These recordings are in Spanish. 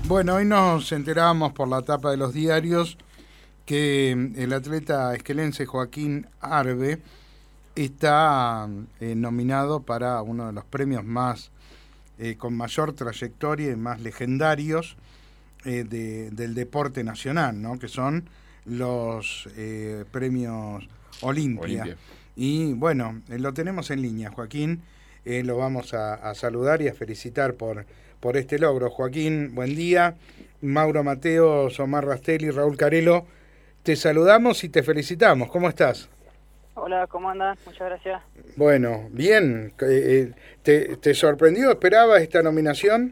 Bueno, hoy nos enteramos por la tapa de los diarios que el atleta esquelense Joaquín Arbe está nominado para uno de los premios más con mayor trayectoria y más legendarios del deporte nacional, ¿no? Que son los premios Olimpia. Y bueno, lo tenemos en línea, Joaquín. Lo vamos a saludar y a felicitar por este logro. Joaquín, buen día. Mauro Mateo, Omar Rastelli, Raúl Carelo, te saludamos y te felicitamos. ¿Cómo estás? Hola, ¿cómo andan? Muchas gracias. Bueno, bien. ¿Te sorprendió? ¿Esperabas esta nominación?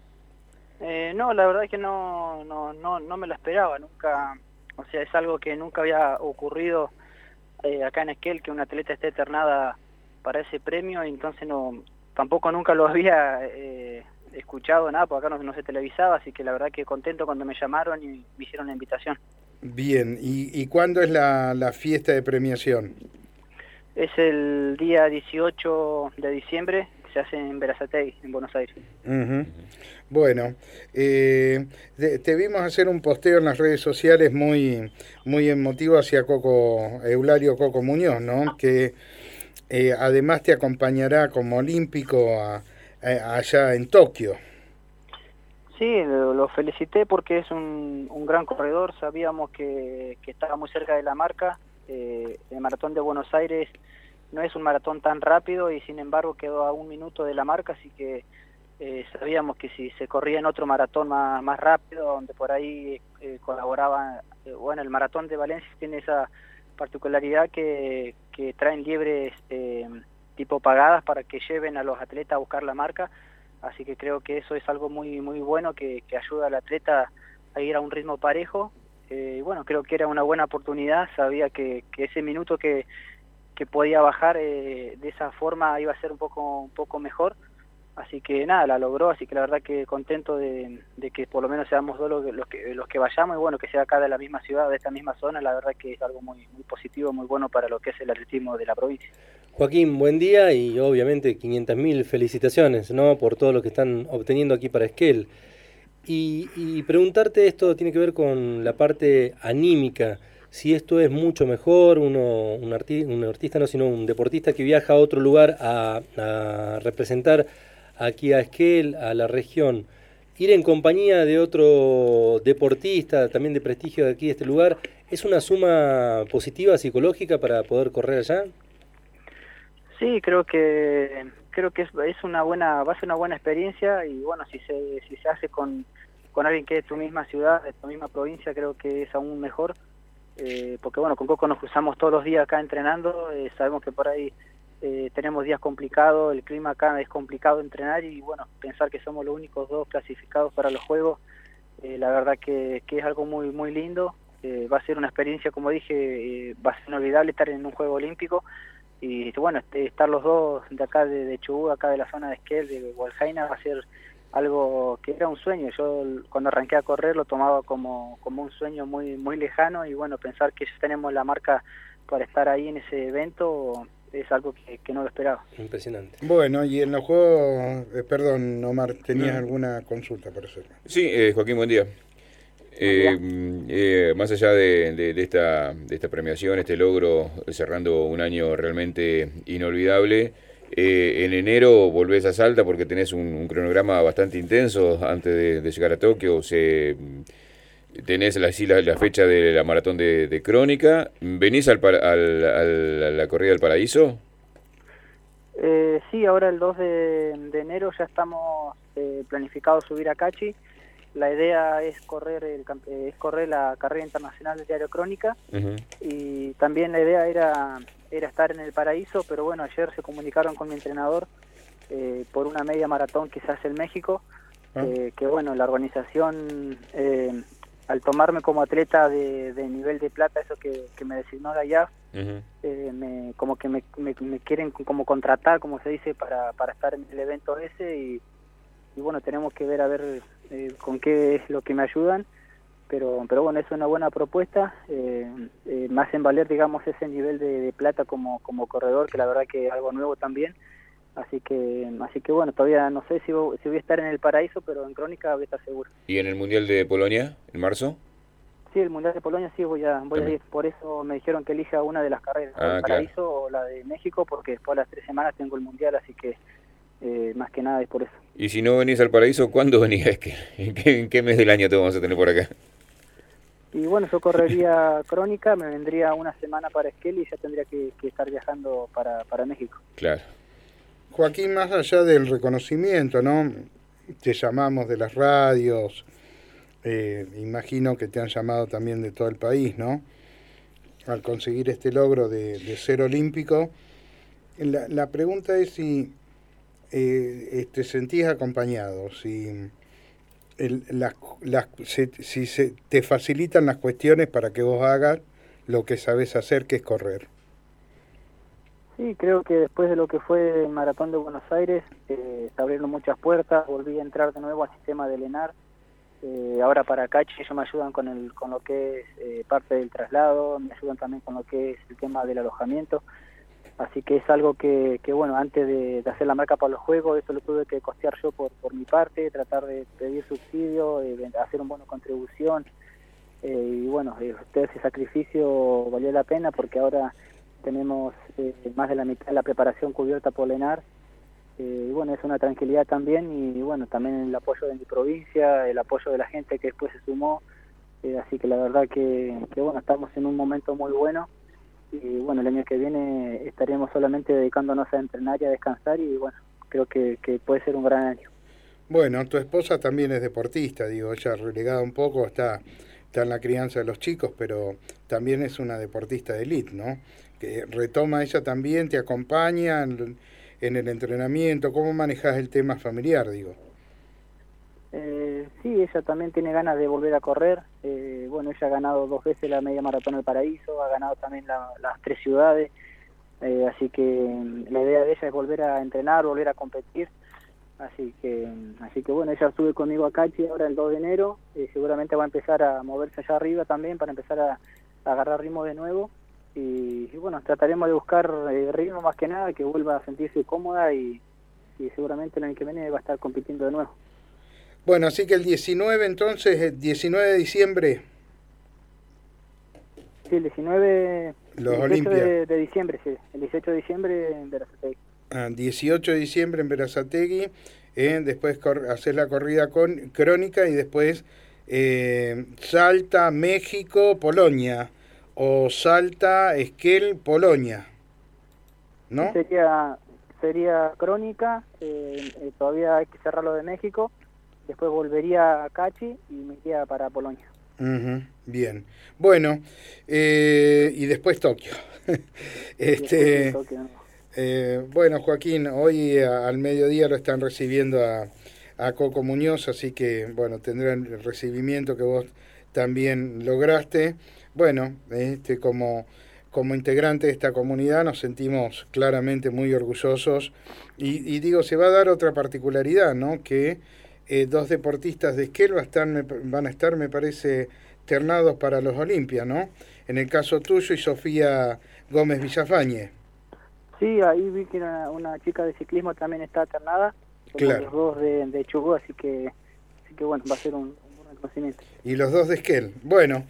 No, la verdad es que no me lo esperaba, nunca, o sea, es algo que nunca había ocurrido acá en Esquel, que una atleta esté eternada para ese premio, y entonces tampoco nunca lo había escuchado nada, porque acá no se televisaba, así que la verdad que contento cuando me llamaron y me hicieron la invitación. Bien, ¿y cuándo es la fiesta de premiación? Es el día 18 de diciembre, que se hace en Berazategui, en Buenos Aires. Uh-huh. Bueno, te vimos hacer un posteo en las redes sociales muy emotivo hacia Eulario Coco Muñoz, ¿no? Que además te acompañará como olímpico allá en Tokio. Sí, lo felicité porque es un gran corredor, sabíamos que estaba muy cerca de la marca. El maratón de Buenos Aires no es un maratón tan rápido y sin embargo quedó a 1 minuto de la marca, así que sabíamos que si se corría en otro maratón más rápido, donde por ahí colaboraba, bueno, el maratón de Valencia tiene esa particularidad que traen liebres tipo pagadas para que lleven a los atletas a buscar la marca, así que creo que eso es algo muy bueno que ayuda al atleta a ir a un ritmo parejo. Bueno, creo que era una buena oportunidad, sabía que ese minuto que podía bajar de esa forma iba a ser un poco mejor, así que nada, la logró, así que la verdad que contento de que por lo menos seamos dos los que vayamos, y bueno, que sea acá de la misma ciudad, de esta misma zona, la verdad que es algo muy positivo, muy bueno para lo que es el atletismo de la provincia. Joaquín, buen día y obviamente 500.000 felicitaciones, ¿no? Por todo lo que están obteniendo aquí para Esquel. Y preguntarte, esto tiene que ver con la parte anímica, si esto es mucho mejor, un artista no, sino un deportista que viaja a otro lugar a representar aquí a Esquel, a la región, ir en compañía de otro deportista, también de prestigio de aquí de este lugar, ¿es una suma positiva, psicológica para poder correr allá? Sí, creo que es una buena, va a ser una buena experiencia, y bueno, si se hace con alguien que es de tu misma ciudad, de tu misma provincia, creo que es aún mejor, porque bueno, con Coco nos cruzamos todos los días acá entrenando, sabemos que por ahí tenemos días complicados, el clima acá es complicado entrenar, y bueno, pensar que somos los únicos dos clasificados para los Juegos, la verdad que es algo muy lindo. Va a ser una experiencia, como dije, va a ser inolvidable estar en un Juego Olímpico. Y bueno, estar los dos de acá de Chubut, acá de la zona de Esquel, de Hualjaina, va a ser algo que era un sueño. Yo cuando arranqué a correr lo tomaba como un sueño muy lejano, y bueno, pensar que ya tenemos la marca para estar ahí en ese evento es algo que no lo esperaba. Impresionante. Bueno, y en los juegos, perdón, Omar, ¿tenías alguna consulta para hacer? Sí, Joaquín, buen día. Buen día. Más allá de esta premiación, este logro, cerrando un año realmente inolvidable, en enero volvés a Salta porque tenés un cronograma bastante intenso antes de llegar a Tokio. Tenés la fecha de la maratón de Crónica. ¿Venís a la Corrida del Paraíso? Sí, ahora el 2 de enero ya estamos planificados subir a Cachi. La idea es correr la carrera internacional del diario Crónica. Uh-huh. Y también la idea era estar en el Paraíso, pero bueno, ayer se comunicaron con mi entrenador por una media maratón que se hace en México, que bueno, la organización, al tomarme como atleta de nivel de plata, eso que me designó de allá, uh-huh, como que me quieren como contratar, como se dice, para estar en el evento ese, y bueno, tenemos que ver a ver con qué es lo que me ayudan, pero bueno, es una buena propuesta, me hacen valer, digamos, ese nivel de plata como corredor, que la verdad que es algo nuevo también, Así que bueno, todavía no sé si voy a estar en el paraíso, pero en Crónica voy a estar seguro. ¿Y en el Mundial de Polonia, en marzo? Sí, el Mundial de Polonia sí voy a ir. Por eso me dijeron que elija una de las carreras, o el paraíso claro, o la de México, porque después de las 3 semanas tengo el Mundial, así que más que nada es por eso. Y si no venís al paraíso, ¿cuándo venís? ¿En qué mes del año te vamos a tener por acá? Y bueno, yo correría Crónica, me vendría una semana para Esquel y ya tendría que estar viajando para México. Claro. Joaquín, más allá del reconocimiento, ¿no? Te llamamos de las radios, imagino que te han llamado también de todo el país, ¿no? Al conseguir este logro de ser olímpico. La pregunta es si te sentís acompañado, si si te facilitan las cuestiones para que vos hagas lo que sabés hacer, que es correr. Sí, creo que después de lo que fue el Maratón de Buenos Aires, se abrieron muchas puertas, volví a entrar de nuevo al sistema de Lenar. Ahora para Cachi ellos me ayudan con lo que es parte del traslado, me ayudan también con lo que es el tema del alojamiento. Así que es algo que bueno, antes de hacer la marca para los Juegos, eso lo tuve que costear yo por mi parte, tratar de pedir subsidio, hacer una buena contribución. Y bueno, ese sacrificio valió la pena porque ahora tenemos más de la mitad de la preparación cubierta por Lenar. Y bueno, es una tranquilidad también, y bueno, también el apoyo de mi provincia, el apoyo de la gente que después se sumó. Así que la verdad que bueno, estamos en un momento muy bueno. Y bueno, el año que viene estaremos solamente dedicándonos a entrenar y a descansar, y bueno, creo que puede ser un gran año. Bueno, tu esposa también es deportista, digo, ella relegada un poco, está en la crianza de los chicos, pero también es una deportista de élite, ¿no? Que retoma ella también, te acompaña en el entrenamiento. ¿Cómo manejas el tema familiar, digo? Sí, ella también tiene ganas de volver a correr. Bueno, ella ha ganado 2 veces la media maratón del Paraíso, ha ganado también las 3 ciudades, así que la idea de ella es volver a entrenar, volver a competir. Así que bueno, ella sube conmigo a Cachi ahora el 2 de enero, seguramente va a empezar a moverse allá arriba también para empezar a agarrar ritmo de nuevo. Y bueno, trataremos de buscar ritmo más que nada, que vuelva a sentirse cómoda, y seguramente el año que viene va a estar compitiendo de nuevo. Bueno, así que el 19 entonces, el 19 de diciembre. Sí, el 19 los 18 Olimpias. De diciembre, sí. El 18 de diciembre en Berazategui. 18 de diciembre en Berazategui, después hacer la corrida con Crónica y después Salta, México, Polonia, o Salta, Esquel, Polonia, ¿no? Sí, sería Crónica, todavía hay que cerrar lo de México, después volvería a Cachi y me iría para Polonia. Bien, bueno, y después Tokio. Después Tokio, ¿no? Bueno, Joaquín, hoy al mediodía lo están recibiendo a Coco Muñoz, así que bueno, tendrán el recibimiento que vos también lograste. Bueno, como integrante de esta comunidad nos sentimos claramente muy orgullosos, y digo, se va a dar otra particularidad, ¿no? Que 2 deportistas de Esquel van a estar, me parece, ternados para los Olimpias, ¿no? En el caso tuyo y Sofía Gómez Villafañe. Sí, ahí vi que una chica de ciclismo también está ternada, claro. Los 2 de Chubut, así que bueno, va a ser un buen conocimiento. Y los 2 de Esquel. Bueno,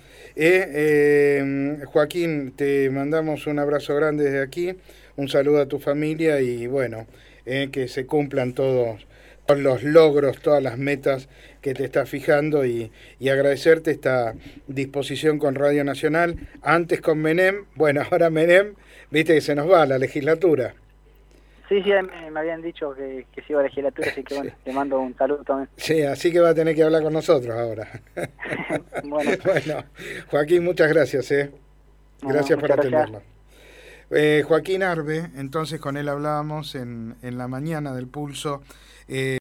Joaquín, te mandamos un abrazo grande desde aquí, un saludo a tu familia, y bueno, que se cumplan todos los logros, todas las metas que te estás fijando, y agradecerte esta disposición con Radio Nacional, antes con Menem, bueno, ahora Menem, viste que se nos va la legislatura. Sí, me habían dicho que se iba a la legislatura, así que bueno, sí. Te mando un saludo también. Sí, así que va a tener que hablar con nosotros ahora. Bueno, Joaquín, muchas gracias. Gracias por atendernos. Joaquín Arbe, entonces con él hablábamos en la mañana del Pulso.